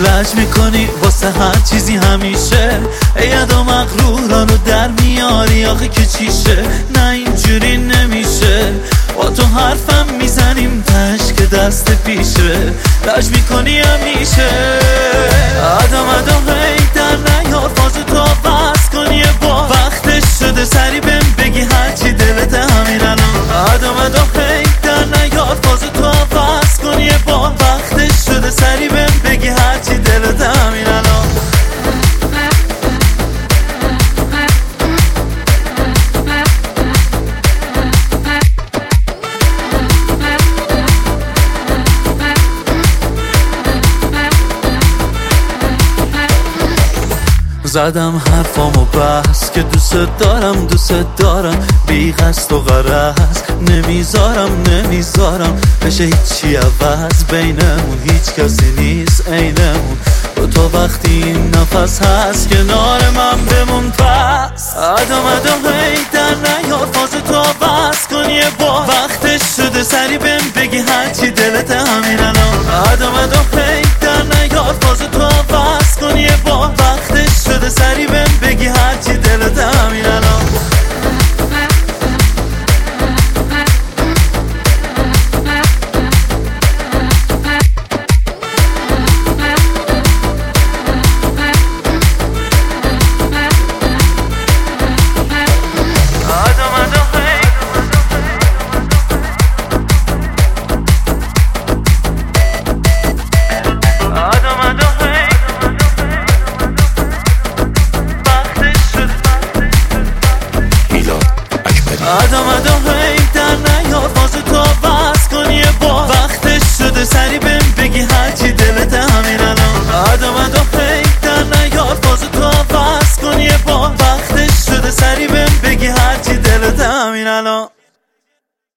لج میکنی واسه هر چیزی همیشه، اید و مغرورانو در میاری آخه که چیشه. نه اینجوری نمیشه، با تو حرفم میزنیم تش که دست پیشه. لج میکنی همیشه، آدم هی در نیار فاز تو بس کن یه بار. وقتش شده سری بهم بگی هرچی دلت همین الان. آدم هی در نیار فاز تو بس کن یه بار. وقتش شده سری بهم بگی هرچی دلت همین الان. زدم حرفامو بس که دوست دارم بی قصد و غرض. نمیذارم بشه هیچی عوض بینمون، هیچ کسی نیست عینمون. تو وقتی این نفس هست کنار من بمون پس. آدم هی در نیار فاز تو بس کن یه بار. وقتش شده سری بهم بگی هرچی دلت همین الان. آدم هی در نیار فاز تو بس کن یه بار. وقتش شده سری بهم بگی هرچی دلت همین الان. آدم هی در نیار فاز تو بس کن یه بار. وقتش شده سری بهم بگی هرچی دلت همین الان. آدم هی در نیار فاز تو بس کن یه بار. وقتش شده سری بهم بگی هرچی دلت همین الان.